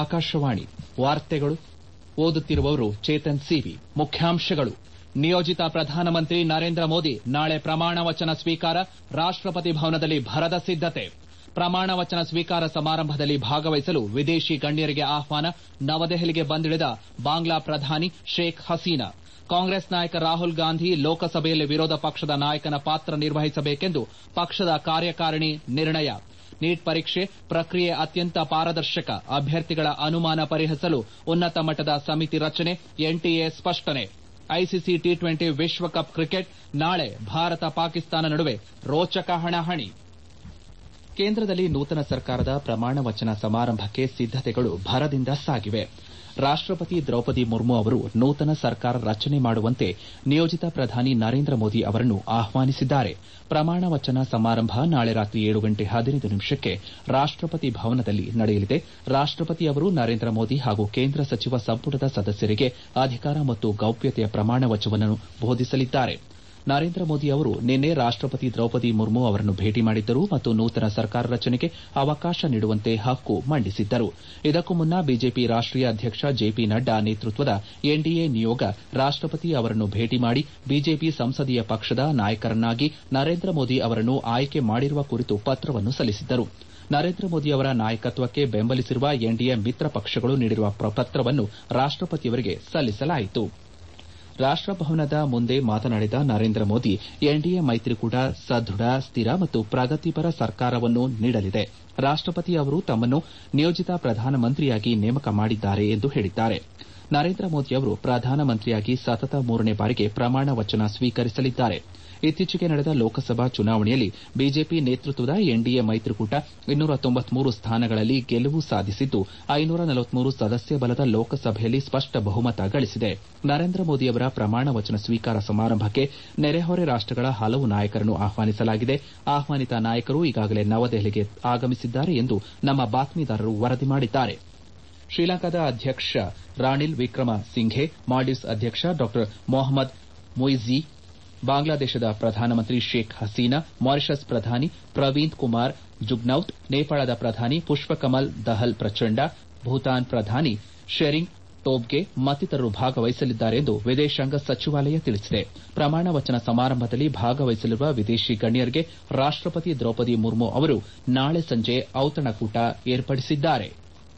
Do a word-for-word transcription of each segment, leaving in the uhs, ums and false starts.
ಆಕಾಶವಾಣಿ ವಾರ್ತೆಗಳು ಓದುತ್ತಿರುವವರು ಚೇತನ್ ಸಿವಿ. ಮುಖ್ಯಾಂಶಗಳು: ನಿಯೋಜಿತ ಪ್ರಧಾನಮಂತ್ರಿ ನರೇಂದ್ರ ಮೋದಿ ನಾಳೆ ಪ್ರಮಾಣ ವಚನ ಸ್ವೀಕಾರ, ರಾಷ್ಟಪತಿ ಭವನದಲ್ಲಿ ಭರದ ಸಿದ್ದತೆ. ಪ್ರಮಾಣ ವಚನ ಸ್ವೀಕಾರ ಸಮಾರಂಭದಲ್ಲಿ ಭಾಗವಹಿಸಲು ವಿದೇಶಿ ಗಣ್ಯರಿಗೆ ಆಹ್ವಾನ, ನವದೆಹಲಿಗೆ ಬಂದಿಳಿದ ಬಾಂಗ್ಲಾ ಪ್ರಧಾನಿ ಶೇಖ್ ಹಸೀನಾ. ಕಾಂಗ್ರೆಸ್ ನಾಯಕ ರಾಹುಲ್ ಗಾಂಧಿ ಲೋಕಸಭೆಯಲ್ಲಿ ವಿರೋಧ ಪಕ್ಷದ ನಾಯಕನ ಪಾತ್ರ ನಿರ್ವಹಿಸಬೇಕೆಂದು ಪಕ್ಷದ ಕಾರ್ಯಕಾರಿಣಿ ನಿರ್ಣಯ. ನೀಟ್ ಪರೀಕ್ಷೆ ಪ್ರಕ್ರಿಯೆ ಅತ್ಯಂತ ಪಾರದರ್ಶಕ, ಅಭ್ಯರ್ಥಿಗಳ ಅನುಮಾನ ಪರಿಹರಿಸಲು ಉನ್ನತ ಮಟ್ಟದ ಸಮಿತಿ ರಚನೆ, ಎನ್ಟಿಎ ಸ್ಪಷ್ಟನೆ. ಐಸಿಸಿ ಟಿ ಟ್ವೆಂಟಿ ವಿಶ್ವಕಪ್ ಕ್ರಿಕೆಟ್ ನಾಳೆ ಭಾರತ ಪಾಕಿಸ್ತಾನ ನಡುವೆ ರೋಚಕ ಹಣಾಹಣಿ. ಕೇಂದ್ರದಲ್ಲಿ ನೂತನ ಸರ್ಕಾರದ ಪ್ರಮಾಣ ವಚನ ಸಮಾರಂಭಕ್ಕೆ ಸಿದ್ದತೆಗಳು ಭರದಿಂದ ಸಾಗಿವೆ. ರಾಷ್ಟಪತಿ ದ್ರೌಪದಿ ಮುರ್ಮು ಅವರು ನೂತನ ಸರ್ಕಾರ ರಚನೆ ಮಾಡುವಂತೆ ನಿಯೋಜಿತ ಪ್ರಧಾನಿ ನರೇಂದ್ರ ಮೋದಿ ಅವರನ್ನು ಆಹ್ವಾನಿಸಿದ್ದಾರೆ. ಪ್ರಮಾಣ ವಚನ ಸಮಾರಂಭ ನಾಳೆ ರಾತ್ರಿ ಏಳು ಗಂಟೆ ಹದಿನೈದು ನಿಮಿಷಕ್ಕೆ ರಾಷ್ಟಪತಿ ಭವನದಲ್ಲಿ ನಡೆಯಲಿದೆ. ರಾಷ್ಟಪತಿ ಅವರು ನರೇಂದ್ರ ಮೋದಿ ಹಾಗೂ ಕೇಂದ್ರ ಸಚಿವ ಸಂಪುಟದ ಸದಸ್ಯರಿಗೆ ಅಧಿಕಾರ ಮತ್ತು ಗೌಪ್ಯತೆಯ ಪ್ರಮಾಣ ವಚನವನ್ನು ಬೋಧಿಸಲಿದ್ದಾರೆ. ನರೇಂದ್ರ ಮೋದಿ ಅವರು ನಿನ್ನೆ ರಾಷ್ಟಪತಿ ದ್ರೌಪದಿ ಮುರ್ಮು ಅವರನ್ನು ಭೇಟಿ ಮಾಡಿದ್ದರು ಮತ್ತು ನೂತನ ಸರ್ಕಾರ ರಚನೆಗೆ ಅವಕಾಶ ನೀಡುವಂತೆ ಹಕ್ಕು ಮಂಡಿಸಿದ್ದರು. ಇದಕ್ಕೂ ಮುನ್ನ ಬಿಜೆಪಿ ರಾಷ್ಟೀಯ ಅಧ್ಯಕ್ಷ ಜೆಪಿ ನಡ್ಡಾ ನೇತೃತ್ವದ ಎನ್ಡಿಎ ನಿಯೋಗ ರಾಷ್ಟಪತಿ ಅವರನ್ನು ಭೇಟಿ ಮಾಡಿ ಬಿಜೆಪಿ ಸಂಸದೀಯ ಪಕ್ಷದ ನಾಯಕರನ್ನಾಗಿ ನರೇಂದ್ರ ಮೋದಿ ಅವರನ್ನು ಆಯ್ಕೆ ಮಾಡಿರುವ ಕುರಿತು ಪತ್ರವನ್ನು ಸಲ್ಲಿಸಿದ್ದರು. ನರೇಂದ್ರ ಮೋದಿ ಅವರ ನಾಯಕತ್ವಕ್ಕೆ ಬೆಂಬಲಿಸಿರುವ ಎನ್ಡಿಎ ಮಿತ್ರ ಪಕ್ಷಗಳು ನೀಡಿರುವ ಪತ್ರವನ್ನು ರಾಷ್ಟಪತಿಯವರಿಗೆ ಸಲ್ಲಿಸಲಾಯಿತು. ರಾಷ್ಟಭವನದ ಮುಂದೆ ಮಾತನಾಡಿದ ನರೇಂದ್ರ ಮೋದಿ, ಎನ್ಡಿಎ ಮೈತ್ರಿಕೂಟ ಸದೃಢ, ಸ್ಥಿರ ಮತ್ತು ಪ್ರಗತಿಪರ ಸರ್ಕಾರವನ್ನು ನೀಡಲಿದೆ. ರಾಷ್ಟಪತಿ ಅವರು ತಮ್ಮನ್ನು ನಿಯೋಜಿತ ಪ್ರಧಾನಮಂತ್ರಿಯಾಗಿ ನೇಮಕ ಮಾಡಿದ್ದಾರೆ ಎಂದು ಹೇಳಿದ್ದಾರೆ. ನರೇಂದ್ರ ಮೋದಿ ಅವರು ಪ್ರಧಾನಮಂತ್ರಿಯಾಗಿ ಸತತ ಮೂರನೇ ಬಾರಿಗೆ ಪ್ರಮಾಣ ವಚನ ಸ್ವೀಕರಿಸಲಿದ್ದಾರೆ. ಇತ್ತೀಚೆಗೆ ನಡೆದ ಲೋಕಸಭಾ ಚುನಾವಣೆಯಲ್ಲಿ ಬಿಜೆಪಿ ನೇತೃತ್ವದ ಎನ್ಡಿಎ ಮೈತ್ರಿಕೂಟ ಇನ್ನೂರ ತೊಂಬತ್ಮೂರು ಸ್ಥಾನಗಳಲ್ಲಿ ಗೆಲುವು ಸಾಧಿಸಿದ್ದು, ಐನೂರ ನಲವತ್ಮೂರು ಸದಸ್ಯ ಬಲದ ಲೋಕಸಭೆಯಲ್ಲಿ ಸ್ಪಷ್ಟ ಬಹುಮತ ಗಳಿಸಿದೆ. ನರೇಂದ್ರ ಮೋದಿ ಅವರ ಪ್ರಮಾಣ ವಚನ ಸ್ವೀಕಾರ ಸಮಾರಂಭಕ್ಕೆ ನೆರೆಹೊರೆ ರಾಷ್ಟಗಳ ಹಲವು ನಾಯಕರನ್ನು ಆಹ್ವಾನಿಸಲಾಗಿದೆ. ಆಹ್ವಾನಿತ ನಾಯಕರು ಈಗಾಗಲೇ ನವದೆಹಲಿಗೆ ಆಗಮಿಸಿದ್ದಾರೆ ಎಂದು ನಮ್ಮ ಬಾತ್ಮೀದಾರರು ವರದಿ ಮಾಡಿದ್ದಾರೆ. ಶ್ರೀಲಂಕಾದ ಅಧ್ಯಕ್ಷ ರಾಣಿಲ್ ವಿಕ್ರಮ ಸಿಂಘೆ, ಮಾಲ್ಡೀವ್ಸ್ ಅಧ್ಯಕ್ಷ ಡಾ ಮೊಹಮ್ಮದ್ ಮುಯಿಝಿ, ಬಾಂಗ್ಲಾದೇಶದ ಪ್ರಧಾನಮಂತ್ರಿ ಶೇಖ್ ಹಸೀನಾ, ಮಾರಿಷಸ್ ಪ್ರಧಾನಿ ಪ್ರವೀಂದ್ ಕುಮಾರ್ ಜುಗ್ನೌತ್, ನೇಪಾಳದ ಪ್ರಧಾನಿ ಪುಷ್ಪಕಮಲ್ ದಹಲ್ ಪ್ರಚಂಡ, ಭೂತಾನ್ ಪ್ರಧಾನಿ ಶೆರಿಂಗ್ ಟೋಬ್ಗೆ ಮತ್ತಿತರರು ಭಾಗವಹಿಸಲಿದ್ದಾರೆ ಎಂದು ವಿದೇಶಾಂಗ ಸಚಿವಾಲಯ ತಿಳಿಸಿದೆ. ಪ್ರಮಾಣ ವಚನ ಸಮಾರಂಭದಲ್ಲಿ ಭಾಗವಹಿಸಲಿರುವ ವಿದೇಶಿ ಗಣ್ಯರಿಗೆ ರಾಷ್ಟಪತಿ ದ್ರೌಪದಿ ಮುರ್ಮು ಅವರು ನಾಳೆ ಸಂಜೆ ಔತಣಕೂಟ ಏರ್ಪಡಿಸಿದ್ದಾರೆ.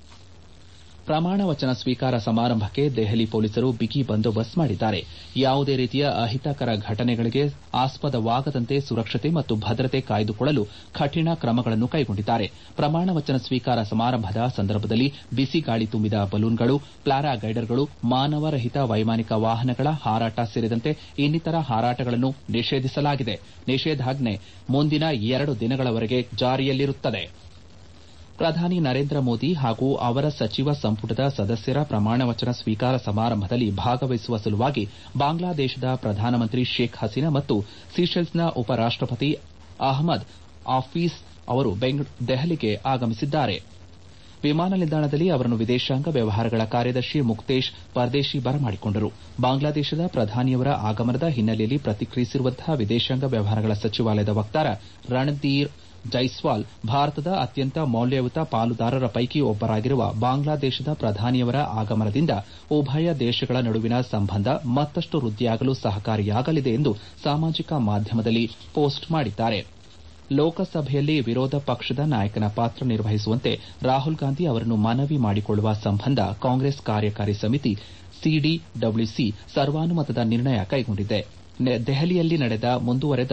ಪ್ರಮಾಣ ವಚನ ಸ್ವೀಕಾರ ಸಮಾರಂಭಕ್ಕೆ ದೆಹಲಿ ಪೊಲೀಸರು ಬಿಗಿ ಬಂದೋಬಸ್ತ್ ಮಾಡಿದ್ದಾರೆ. ಯಾವುದೇ ರೀತಿಯ ಅಹಿತಕರ ಘಟನೆಗಳಿಗೆ ಆಸ್ಪದವಾಗದಂತೆ ಸುರಕ್ಷತೆ ಮತ್ತು ಭದ್ರತೆ ಕಾಯ್ದುಕೊಳ್ಳಲು ಕಠಿಣ ಕ್ರಮಗಳನ್ನು ಕೈಗೊಂಡಿದ್ದಾರೆ. ಪ್ರಮಾಣ ವಚನ ಸ್ವೀಕಾರ ಸಮಾರಂಭದ ಸಂದರ್ಭದಲ್ಲಿ ಬಿಸಿ ಗಾಳಿ ತುಂಬಿದ ಬಲೂನ್ಗಳು, ಪ್ಯಾರಾಗ್ಲೈಡರ್ಗಳು, ಮಾನವರಹಿತ ವೈಮಾನಿಕ ವಾಹನಗಳ ಹಾರಾಟ ಸೇರಿದಂತೆ ಇನ್ನಿತರ ಹಾರಾಟಗಳನ್ನು ನಿಷೇಧಿಸಲಾಗಿದೆ. ನಿಷೇಧಾಜ್ಞೆ ಮುಂದಿನ ಎರಡು ದಿನಗಳವರೆಗೆ ಜಾರಿಯಲ್ಲಿರುತ್ತದೆ. ಪ್ರಧಾನಿ ನರೇಂದ್ರ ಮೋದಿ ಹಾಗೂ ಅವರ ಸಚಿವ ಸಂಪುಟದ ಸದಸ್ಯರ ಪ್ರಮಾಣ ವಚನ ಸ್ವೀಕಾರ ಸಮಾರಂಭದಲ್ಲಿ ಭಾಗವಹಿಸುವ ಸಲುವಾಗಿ ಬಾಂಗ್ಲಾದೇಶದ ಪ್ರಧಾನಮಂತ್ರಿ ಶೇಖ್ ಹಸೀನಾ ಮತ್ತು ಸೀಶೆಲ್ಸ್ನ ಉಪರಾಷ್ಟಪತಿ ಅಹಮದ್ ಆಫೀಸ್ ಅವರು ದೆಹಲಿಗೆ ಆಗಮಿಸಿದ್ದಾರೆ. ವಿಮಾನ ನಿಲ್ದಾಣದಲ್ಲಿ ಅವರನ್ನು ವಿದೇಶಾಂಗ ವ್ಯವಹಾರಗಳ ಕಾರ್ಯದರ್ಶಿ ಮುಕ್ತೇಶ್ ಪರ್ದೇಶಿ ಬರಮಾಡಿಕೊಂಡರು. ಬಾಂಗ್ಲಾದೇಶದ ಪ್ರಧಾನಿಯವರ ಆಗಮನದ ಹಿನ್ನೆಲೆಯಲ್ಲಿ ಪ್ರತಿಕ್ರಿಯಿಸಿರುವಂತಹ ವಿದೇಶಾಂಗ ವ್ಯವಹಾರಗಳ ಸಚಿವಾಲಯದ ವಕ್ತಾರ ರಣಧೀರ್ ಜೈಸ್ವಾಲ್, ಭಾರತದ ಅತ್ಯಂತ ಮೌಲ್ಯಯುತ ಪಾಲುದಾರರ ಪೈಕಿ ಒಬ್ಬರಾಗಿರುವ ಬಾಂಗ್ಲಾದೇಶದ ಪ್ರಧಾನಿಯವರ ಆಗಮನದಿಂದ ಉಭಯ ದೇಶಗಳ ನಡುವಿನ ಸಂಬಂಧ ಮತ್ತಷ್ಟು ವೃದ್ಧಿಯಾಗಲು ಸಹಕಾರಿಯಾಗಲಿದೆ ಎಂದು ಸಾಮಾಜಿಕ ಮಾಧ್ಯಮದಲ್ಲಿ ಪೋಸ್ಟ್ ಮಾಡಿದ್ದಾರೆ. ಲೋಕಸಭೆಯಲ್ಲಿ ವಿರೋಧ ಪಕ್ಷದ ನಾಯಕನ ಪಾತ್ರ ನಿರ್ವಹಿಸುವಂತೆ ರಾಹುಲ್ ಗಾಂಧಿ ಅವರನ್ನು ಮನವಿ ಮಾಡಿಕೊಳ್ಳುವ ಸಂಬಂಧ ಕಾಂಗ್ರೆಸ್ ಕಾರ್ಯಕಾರಿ ಸಮಿತಿ ಸಿಡಿಡಬ್ಲ್ಯೂಸಿ ಸರ್ವಾನುಮತದ ನಿರ್ಣಯ ಕೈಗೊಂಡಿದೆ. ದೆಹಲಿಯಲ್ಲಿ ನಡೆದ ಮುಂದುವರೆದ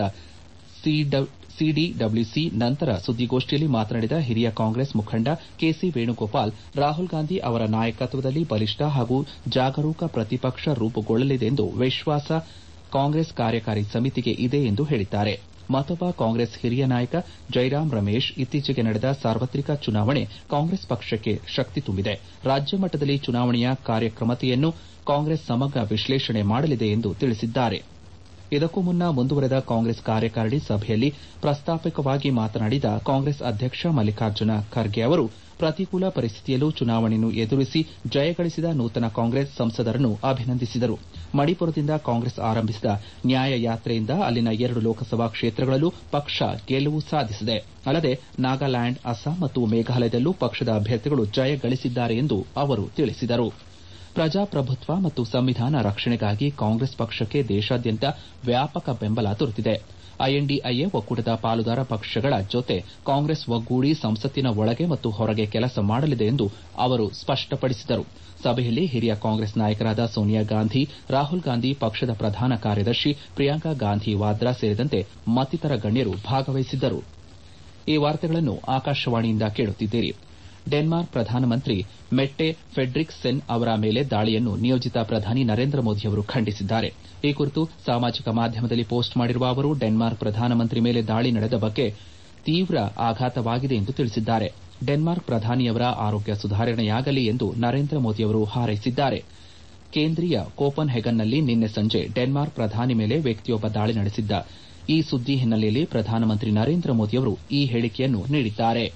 ಸಿಡಿಡಬ್ಲ್ಯೂಸಿ ನಂತರ ಸುದ್ದಿಗೋಷ್ಠಿಯಲ್ಲಿ ಮಾತನಾಡಿದ ಹಿರಿಯ ಕಾಂಗ್ರೆಸ್ ಮುಖಂಡ ಕೆಸಿ ವೇಣುಗೋಪಾಲ್, ರಾಹುಲ್ ಗಾಂಧಿ ಅವರ ನಾಯಕತ್ವದಲ್ಲಿ ಬಲಿಷ್ಠ ಹಾಗೂ ಜಾಗರೂಕ ಪ್ರತಿಪಕ್ಷ ರೂಪುಗೊಳ್ಳಲಿದೆ ಎಂದು ವಿಶ್ವಾಸ ಕಾಂಗ್ರೆಸ್ ಕಾರ್ಯಕಾರಿ ಸಮಿತಿಗೆ ಇದೆ ಎಂದು ಹೇಳಿದ್ದಾರೆ. ಮತ್ತೊಬ್ಬ ಕಾಂಗ್ರೆಸ್ ಹಿರಿಯ ನಾಯಕ ಜೈರಾಮ್ ರಮೇಶ್, ಇತ್ತೀಚೆಗೆ ನಡೆದ ಸಾರ್ವತ್ರಿಕ ಚುನಾವಣೆ ಕಾಂಗ್ರೆಸ್ ಪಕ್ಷಕ್ಕೆ ಶಕ್ತಿ ತುಂಬಿದೆ. ರಾಜ್ಯ ಮಟ್ಟದಲ್ಲಿ ಚುನಾವಣೆಯ ಕಾರ್ಯಕ್ಷಮತೆಯನ್ನು ಕಾಂಗ್ರೆಸ್ ಸಮಗ್ರ ವಿಶ್ಲೇಷಣೆ ಮಾಡಲಿದೆ ಎಂದು ತಿಳಿಸಿದ್ದಾರೆ. ಇದಕ್ಕೂ ಮುನ್ನ ಮುಂದುವರೆದ ಕಾಂಗ್ರೆಸ್ ಕಾರ್ಯಕಾರಿಣಿ ಸಭೆಯಲ್ಲಿ ಪ್ರಸ್ತಾವಿಕವಾಗಿ ಮಾತನಾಡಿದ ಕಾಂಗ್ರೆಸ್ ಅಧ್ಯಕ್ಷ ಮಲ್ಲಿಕಾರ್ಜುನ ಖರ್ಗೆ ಅವರು ಪ್ರತಿಕೂಲ ಪರಿಸ್ಥಿತಿಯಲ್ಲೂ ಚುನಾವಣೆಯನ್ನು ಎದುರಿಸಿ ಜಯಗಳಿಸಿದ ನೂತನ ಕಾಂಗ್ರೆಸ್ ಸಂಸದರನ್ನು ಅಭಿನಂದಿಸಿದರು. ಮಣಿಪುರದಿಂದ ಕಾಂಗ್ರೆಸ್ ಆರಂಭಿಸಿದ ನ್ಯಾಯ ಯಾತ್ರೆಯಿಂದ ಅಲ್ಲಿನ ಎರಡು ಲೋಕಸಭಾ ಕ್ಷೇತ್ರಗಳಲ್ಲೂ ಪಕ್ಷ ಗೆಲುವು ಸಾಧಿಸಿದೆ. ಅಲ್ಲದೆ ನಾಗಾಲ್ಯಾಂಡ್, ಅಸ್ಸಾಂ ಮತ್ತು ಮೇಘಾಲಯದಲ್ಲೂ ಪಕ್ಷದ ಅಭ್ಯರ್ಥಿಗಳು ಜಯ ಗಳಿಸಿದ್ದಾರೆ ಎಂದು ಅವರು ತಿಳಿಸಿದರು. ಪ್ರಜಾಪ್ರಭುತ್ವ ಮತ್ತು ಸಂವಿಧಾನ ರಕ್ಷಣೆಗಾಗಿ ಕಾಂಗ್ರೆಸ್ ಪಕ್ಷಕ್ಕೆ ದೇಶಾದ್ಯಂತ ವ್ಯಾಪಕ ಬೆಂಬಲ ದೊರೆತಿದೆ. ಐಎನ್ಡಿಎ ಒಕ್ಕೂಟದ ಪಾಲುದಾರ ಪಕ್ಷಗಳ ಜೊತೆ ಕಾಂಗ್ರೆಸ್ ಒಗ್ಗೂಡಿ ಸಂಸತ್ತಿನ ಒಳಗೆ ಮತ್ತು ಹೊರಗೆ ಕೆಲಸ ಮಾಡಲಿದೆ ಎಂದು ಅವರು ಸ್ಪಷ್ಟಪಡಿಸಿದರು. ಸಭೆಯಲ್ಲಿ ಹಿರಿಯ ಕಾಂಗ್ರೆಸ್ ನಾಯಕರಾದ ಸೋನಿಯಾ ಗಾಂಧಿ, ರಾಹುಲ್ ಗಾಂಧಿ, ಪಕ್ಷದ ಪ್ರಧಾನ ಕಾರ್ಯದರ್ಶಿ ಪ್ರಿಯಾಂಕಾ ಗಾಂಧಿ ವಾದ್ರಾ ಸೇರಿದಂತೆ ಮತ್ತಿತರ ಗಣ್ಯರು ಭಾಗವಹಿಸಿದ್ದರು. ಈ ವಾರ್ತೆಗಳನ್ನು ಆಕಾಶವಾಣಿಯಿಂದ ಕೇಳುತ್ತಿದ್ದೀರಿ. ಡೆನ್ಮಾರ್ಕ್ ಪ್ರಧಾನಮಂತ್ರಿ ಮೆಟ್ಟೆ ಫೆಡ್ರಿಕ್ಸೆನ್ ಅವರ ಮೇಲೆ ದಾಳಿಯನ್ನು ನಿಯೋಜಿತ ಪ್ರಧಾನಿ ನರೇಂದ್ರ ಮೋದಿಯವರು ಖಂಡಿಸಿದ್ದಾರೆ. ಈ ಕುರಿತು ಸಾಮಾಜಿಕ ಮಾಧ್ಯಮದಲ್ಲಿ ಪೋಸ್ಟ್ ಮಾಡಿರುವ ಅವರು ಡೆನ್ಮಾರ್ಕ್ ಪ್ರಧಾನಮಂತ್ರಿ ಮೇಲೆ ದಾಳಿ ನಡೆದ ಬಗ್ಗೆ ತೀವ್ರ ಆಘಾತವಾಗಿದೆ ಎಂದು ತಿಳಿಸಿದ್ದಾರೆ. ಡೆನ್ಮಾರ್ಕ್ ಪ್ರಧಾನಿಯವರ ಆರೋಗ್ಯ ಸುಧಾರಣೆಯಾಗಲಿ ಎಂದು ನರೇಂದ್ರ ಮೋದಿಯವರು ಹಾರೈಸಿದ್ದಾರೆ. ಕೇಂದ್ರೀಯ ಕೋಪನ್ ಹೆಗನ್ನಲ್ಲಿ ನಿನ್ನೆ ಸಂಜೆ ಡೆನ್ಮಾರ್ಕ್ ಪ್ರಧಾನಿ ಮೇಲೆ ವ್ಯಕ್ತಿಯೊಬ್ಬ ದಾಳಿ ನಡೆಸಿದ್ದ ಈ ಸುದ್ದಿ ಹಿನ್ನೆಲೆಯಲ್ಲಿ ಪ್ರಧಾನಮಂತ್ರಿ ನರೇಂದ್ರ ಮೋದಿಯವರು ಈ ಹೇಳಿಕೆಯನ್ನು ನೀಡಿದ್ದಾರೆ.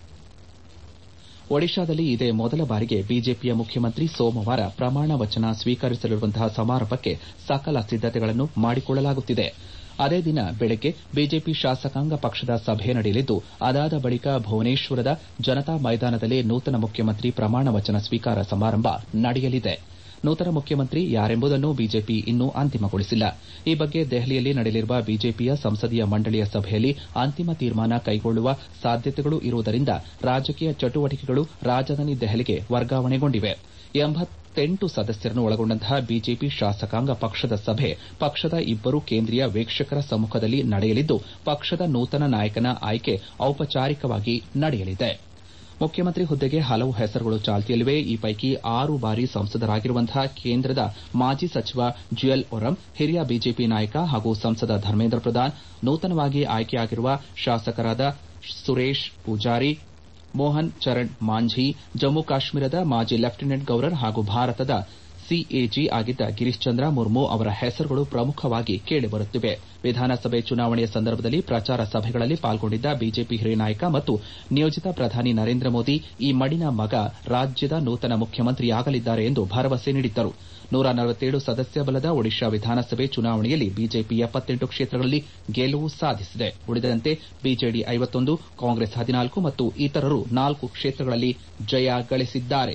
ಒಡಿಶಾದಲ್ಲಿ ಇದೇ ಮೊದಲ ಬಾರಿಗೆ ಬಿಜೆಪಿಯ ಮುಖ್ಯಮಂತ್ರಿ ಸೋಮವಾರ ಪ್ರಮಾಣ ವಚನ ಸ್ವೀಕರಿಸಲಿರುವಂತಹ ಸಮಾರಂಭಕ್ಕೆ ಸಕಲ ಸಿದ್ದತೆಗಳನ್ನು ಮಾಡಿಕೊಳ್ಳಲಾಗುತ್ತಿದೆ. ಅದೇ ದಿನ ಬೆಳಗ್ಗೆ ಬಿಜೆಪಿ ಶಾಸಕಾಂಗ ಪಕ್ಷದ ಸಭೆ ನಡೆಯಲಿದ್ದು, ಅದಾದ ಬಳಿಕ ಭುವನೇಶ್ವರದ ಜನತಾ ಮೈದಾನದಲ್ಲಿ ನೂತನ ಮುಖ್ಯಮಂತ್ರಿ ಪ್ರಮಾಣ ವಚನ ಸ್ವೀಕಾರ ಸಮಾರಂಭ ನಡೆಯಲಿದೆ. ನೂತನ ಮುಖ್ಯಮಂತ್ರಿ ಯಾರೆಂಬುದನ್ನು ಬಿಜೆಪಿ ಇನ್ನೂ ಅಂತಿಮಗೊಳಿಸಿಲ್ಲ. ಈ ಬಗ್ಗೆ ದೆಹಲಿಯಲ್ಲಿ ನಡೆಯಲಿರುವ ಬಿಜೆಪಿಯ ಸಂಸದೀಯ ಮಂಡಳಿಯ ಸಭೆಯಲ್ಲಿ ಅಂತಿಮ ತೀರ್ಮಾನ ಕೈಗೊಳ್ಳುವ ಸಾಧ್ಯತೆಗಳು ಇರುವುದರಿಂದ ರಾಜಕೀಯ ಚಟುವಟಿಕೆಗಳು ರಾಜಧಾನಿ ದೆಹಲಿಗೆ ವರ್ಗಾವಣೆಗೊಂಡಿವೆ. ಎಂಬತ್ತೆಂಟು ಸದಸ್ಯರನ್ನು ಒಳಗೊಂಡಂತಹ ಬಿಜೆಪಿ ಶಾಸಕಾಂಗ ಪಕ್ಷದ ಸಭೆ ಪಕ್ಷದ ಇಬ್ಬರು ಕೇಂದ್ರೀಯ ವೀಕ್ಷಕರ ಸಮ್ಮುಖದಲ್ಲಿ ನಡೆಯಲಿದ್ದು, ಪಕ್ಷದ ನೂತನ ನಾಯಕನ ಆಯ್ಕೆ ಔಪಚಾರಿಕವಾಗಿ ನಡೆಯಲಿದೆ. ಮುಖ್ಯಮಂತ್ರಿ ಹುದ್ದೆಗೆ ಹಲವು ಹೆಸರುಗಳು ಚಾಲ್ತಿಯಲ್ಲಿವೆ. ಈ ಪೈಕಿ ಆರು ಬಾರಿ ಸಂಸದರಾಗಿರುವಂತಹ ಕೇಂದ್ರದ ಮಾಜಿ ಸಚಿವ ಜುಯಲ್ ಓರಂ, ಹಿರಿಯ ಬಿಜೆಪಿ ನಾಯಕ ಹಾಗೂ ಸಂಸದ ಧರ್ಮೇಂದ್ರ ಪ್ರಧಾನ್, ನೂತನವಾಗಿ ಆಯ್ಕೆಯಾಗಿರುವ ಶಾಸಕರಾದ ಸುರೇಶ್ ಪೂಜಾರಿ, ಮೋಹನ್ ಚರಣ್ ಮಾಂಝಿ, ಜಮ್ಮು ಕಾಶ್ಮೀರದ ಮಾಜಿ ಲೆಫ್ಟಿನೆಂಟ್ ಗವರ್ನರ್ ಹಾಗೂ ಭಾರತದ ಸಿಎಜಿ ಆಗಿದ್ದ ಗಿರೀಶ್ ಚಂದ್ರ ಮುರ್ಮು ಅವರ ಹೆಸರುಗಳು ಪ್ರಮುಖವಾಗಿ ಕೇಳಿಬರುತ್ತಿವೆ. ವಿಧಾನಸಭೆ ಚುನಾವಣೆಯ ಸಂದರ್ಭದಲ್ಲಿ ಪ್ರಚಾರ ಸಭೆಗಳಲ್ಲಿ ಪಾಲ್ಗೊಂಡಿದ್ದ ಬಿಜೆಪಿ ಹಿರಿಯ ನಾಯಕ ಮತ್ತು ನಿಯೋಜಿತ ಪ್ರಧಾನಿ ನರೇಂದ್ರ ಮೋದಿ ಈ ಮಡಿನ ಮಗ ರಾಜ್ಯದ ನೂತನ ಮುಖ್ಯಮಂತ್ರಿಯಾಗಲಿದ್ದಾರೆ ಎಂದು ಭರವಸೆ ನೀಡಿದ್ದರು. ನೂರ ನಲವತ್ತೇಳು ಸದಸ್ಯ ಬಲದ ಒಡಿಶಾ ವಿಧಾನಸಭೆ ಚುನಾವಣೆಯಲ್ಲಿ ಬಿಜೆಪಿ ಎಪ್ಪತ್ತೆಂಟು ಕ್ಷೇತ್ರಗಳಲ್ಲಿ ಗೆಲುವು ಸಾಧಿಸಿದೆ. ಉಳಿದಂತೆ ಬಿಜೆಡಿ ಐವತ್ತೊಂದು, ಕಾಂಗ್ರೆಸ್ ಹದಿನಾಲ್ಕು ಮತ್ತು ಇತರರು ನಾಲ್ಕು ಕ್ಷೇತ್ರಗಳಲ್ಲಿ ಜಯ ಗಳಿಸಿದ್ದಾರೆ.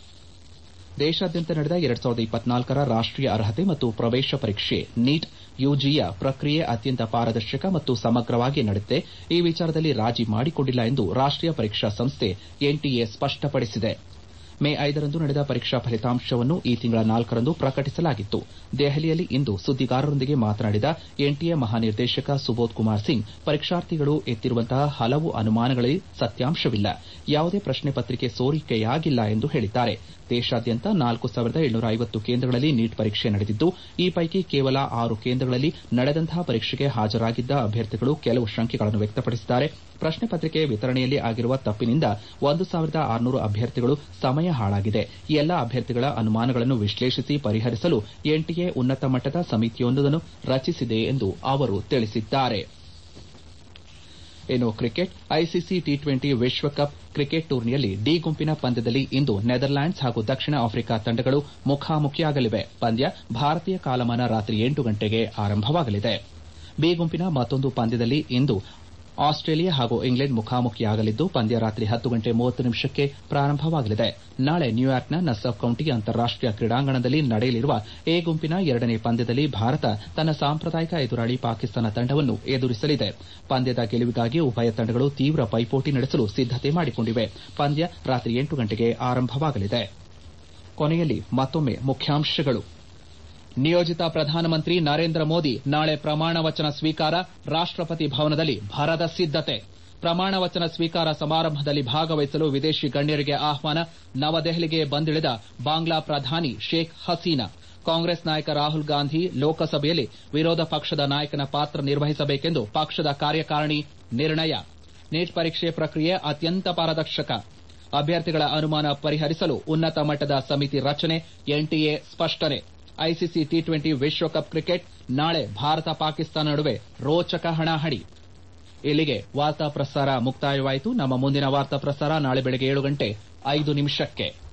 ದೇಶಾದ್ಯಂತ ನಡೆದ ಎರಡ್ ಸಾವಿರದ ಇಪ್ಪತ್ನಾಲ್ಕರ ರಾಷ್ಟೀಯ ಅರ್ಹತೆ ಮತ್ತು ಪ್ರವೇಶ ಪರೀಕ್ಷೆ ನೀಟ್ ಯುಜಿಯ ಪ್ರಕ್ರಿಯೆ ಅತ್ಯಂತ ಪಾರದರ್ಶಕ ಮತ್ತು ಸಮಗ್ರವಾಗಿ ನಡೆದಿದೆ. ಈ ವಿಚಾರದಲ್ಲಿ ರಾಜಿ ಮಾಡಿಕೊಂಡಿಲ್ಲ ಎಂದು ರಾಷ್ಟೀಯ ಪರೀಕ್ಷಾ ಸಂಸ್ಥೆ ಎನ್ಟಿಎ ಸ್ಪಷ್ಟಪಡಿಸಿದೆ. ಮೇ ಐದರಂದು ನಡೆದ ಪರೀಕ್ಷಾ ಫಲಿತಾಂಶವನ್ನು ಈ ತಿಂಗಳ ನಾಲ್ಕರಂದು ಪ್ರಕಟಿಸಲಾಗಿತ್ತು. ದೆಹಲಿಯಲ್ಲಿ ಇಂದು ಸುದ್ದಿಗಾರರೊಂದಿಗೆ ಮಾತನಾಡಿದ ಎನ್ಟಿಎ ಮಹಾನಿರ್ದೇಶಕ ಸುಬೋಧ್ ಕುಮಾರ್ ಸಿಂಗ್, ಪರೀಕ್ಷಾರ್ಥಿಗಳು ಎತ್ತಿರುವಂತಹ ಹಲವು ಅನುಮಾನಗಳಲ್ಲಿ ಸತ್ಯಾಂಶವಿಲ್ಲ, ಯಾವುದೇ ಪ್ರಶ್ನೆ ಪತ್ರಿಕೆ ಸೋರಿಕೆಯಾಗಿಲ್ಲ ಎಂದು ಹೇಳಿದ್ದಾರೆ. ದೇಶಾದ್ಯಂತ ನಾಲ್ಕು ಸಾವಿರದ ಏಳ್ನೂರ ಐವತ್ತು ಕೇಂದ್ರಗಳಲ್ಲಿ ನೀಟ್ ಪರೀಕ್ಷೆ ನಡೆದಿದ್ದು, ಈ ಪೈಕಿ ಕೇವಲ ಆರು ಕೇಂದ್ರಗಳಲ್ಲಿ ನಡೆದಂತಹ ಪರೀಕ್ಷೆಗೆ ಹಾಜರಾಗಿದ್ದ ಅಭ್ಯರ್ಥಿಗಳು ಕೆಲವು ಶಂಕೆಗಳನ್ನು ವ್ಯಕ್ತಪಡಿಸಿದ್ದಾರೆ. ಪ್ರಶ್ನೆ ಪತ್ರಿಕೆ ವಿತರಣೆಯಲ್ಲಿ ಆಗಿರುವ ತಪ್ಪಿನಿಂದ ಒಂದು ಸಾವಿರದ ಆರುನೂರು ಅಭ್ಯರ್ಥಿಗಳು ಸಮಯ ಹಾಳಾಗಿದೆ. ಈ ಎಲ್ಲಾ ಅಭ್ಯರ್ಥಿಗಳ ಅನುಮಾನಗಳನ್ನು ವಿಶ್ಲೇಷಿಸಿ ಪರಿಹರಿಸಲು ಎನ್ಟಿಎ ಉನ್ನತ ಮಟ್ಟದ ಸಮಿತಿಯೊಂದನ್ನು ರಚಿಸಿದೆ ಎಂದು ಅವರು ತಿಳಿಸಿದ್ದಾರೆ. ಇನ್ನು ಕ್ರಿಕೆಟ್ ಐಸಿಸಿ ಟಿ ಟ್ವೆಂಟಿ ವಿಶ್ವಕಪ್ ಕ್ರಿಕೆಟ್ ಟೂರ್ನಿಯಲ್ಲಿ ಡಿ ಗುಂಪಿನ ಪಂದ್ಯದಲ್ಲಿ ಇಂದು ನೆದರ್ಲ್ಯಾಂಡ್ಸ್ ಹಾಗೂ ದಕ್ಷಿಣ ಆಫ್ರಿಕಾ ತಂಡಗಳು ಮುಖಾಮುಖಿಯಾಗಲಿವೆ. ಪಂದ್ಯ ಭಾರತೀಯ ಕಾಲಮಾನ ರಾತ್ರಿ ಎಂಟು ಗಂಟೆಗೆ ಆರಂಭವಾಗಲಿದೆ. ಬಿ ಗುಂಪಿನ ಮತ್ತೊಂದು ಪಂದ್ಯದಲ್ಲಿ ಇಂದು ಆಸ್ಟ್ರೇಲಿಯಾ ಹಾಗೂ ಇಂಗ್ಲೆಂಡ್ ಮುಖಾಮುಖಿಯಾಗಲಿದ್ದು, ಪಂದ್ಯ ರಾತ್ರಿ ಹತ್ತು ಗಂಟೆ ಮೂವತ್ತು ನಿಮಿಷಕ್ಕೆ ಪ್ರಾರಂಭವಾಗಲಿದೆ. ನಾಳೆ ನ್ಯೂಯಾರ್ಕ್ನ ನಸ್ಸಾಫ್ ಕೌಂಟಿ ಅಂತಾರಾಷ್ಟೀಯ ಕ್ರೀಡಾಂಗಣದಲ್ಲಿ ನಡೆಯಲಿರುವ ಎ ಗುಂಪಿನ ಎರಡನೇ ಪಂದ್ಯದಲ್ಲಿ ಭಾರತ ತನ್ನ ಸಾಂಪ್ರದಾಯಿಕ ಎದುರಾಳಿ ಪಾಕಿಸ್ತಾನ ತಂಡವನ್ನು ಎದುರಿಸಲಿದೆ. ಪಂದ್ಯದ ಗೆಲುವಿಗಾಗಿ ಉಭಯ ತಂಡಗಳು ತೀವ್ರ ಪೈಪೋಟಿ ನಡೆಸಲು ಸಿದ್ದತೆ ಮಾಡಿಕೊಂಡಿವೆ. ಪಂದ್ಯ ರಾತ್ರಿ ಎಂಟು ಗಂಟೆಗೆ ಆರಂಭವಾಗಲಿದೆ. ಕೊನೆಯಲ್ಲಿ ಮತ್ತೊಮ್ಮೆ ಮುಖ್ಯಾಂಶಗಳು. ನಿಯೋಜಿತ ಪ್ರಧಾನಮಂತ್ರಿ ನರೇಂದ್ರ ಮೋದಿ ನಾಳೆ ಪ್ರಮಾಣ ವಚನ ಸ್ವೀಕಾರ, ರಾಷ್ಟಪತಿ ಭವನದಲ್ಲಿ ಭರದ ಸಿದ್ದತೆ. ಪ್ರಮಾಣ ವಚನ ಸ್ವೀಕಾರ ಸಮಾರಂಭದಲ್ಲಿ ಭಾಗವಹಿಸಲು ವಿದೇಶಿ ಗಣ್ಯರಿಗೆ ಆಹ್ವಾನ, ನವದೆಹಲಿಗೆ ಬಂದಿಳಿದ ಬಾಂಗ್ಲಾ ಪ್ರಧಾನಿ ಶೇಖ್ ಹಸೀನಾ. ಕಾಂಗ್ರೆಸ್ ನಾಯಕ ರಾಹುಲ್ ಗಾಂಧಿ ಲೋಕಸಭೆಯಲ್ಲಿ ವಿರೋಧ ಪಕ್ಷದ ನಾಯಕನ ಪಾತ್ರ ನಿರ್ವಹಿಸಬೇಕೆಂದು ಪಕ್ಷದ ಕಾರ್ಯಕಾರಿಣಿ ನಿರ್ಣಯ. ನೀಟ್ ಪರೀಕ್ಷೆ ಪ್ರಕ್ರಿಯೆ ಅತ್ಯಂತ ಪಾರದರ್ಶಕ, ಅಭ್ಯರ್ಥಿಗಳ ಅನುಮಾನ ಪರಿಹರಿಸಲು ಉನ್ನತ ಮಟ್ಟದ ಸಮಿತಿ ರಚನೆ, ಎನ್ಟಿಎ ಸ್ಪಷ್ಟನೆ. ಐಸಿಸಿ ಟಿ ಟ್ವೆಂಟಿ ವಿಶ್ವಕಪ್ ಕ್ರಿಕೆಟ್ ನಾಳೆ ಭಾರತ ಪಾಕಿಸ್ತಾನ ನಡುವೆ ರೋಚಕ ಹಣಾಹಣಿ. ಇಲ್ಲಿಗೆ ವಾರ್ತಾ ಪ್ರಸಾರ ಮುಕ್ತಾಯವಾಯಿತು. ನಮ್ಮ ಮುಂದಿನ ವಾರ್ತಾ ಪ್ರಸಾರ ನಾಳೆ ಬೆಳಗ್ಗೆ ಏಳು ಗಂಟೆ ಐದು ನಿಮಿಷಕ್ಕೆ.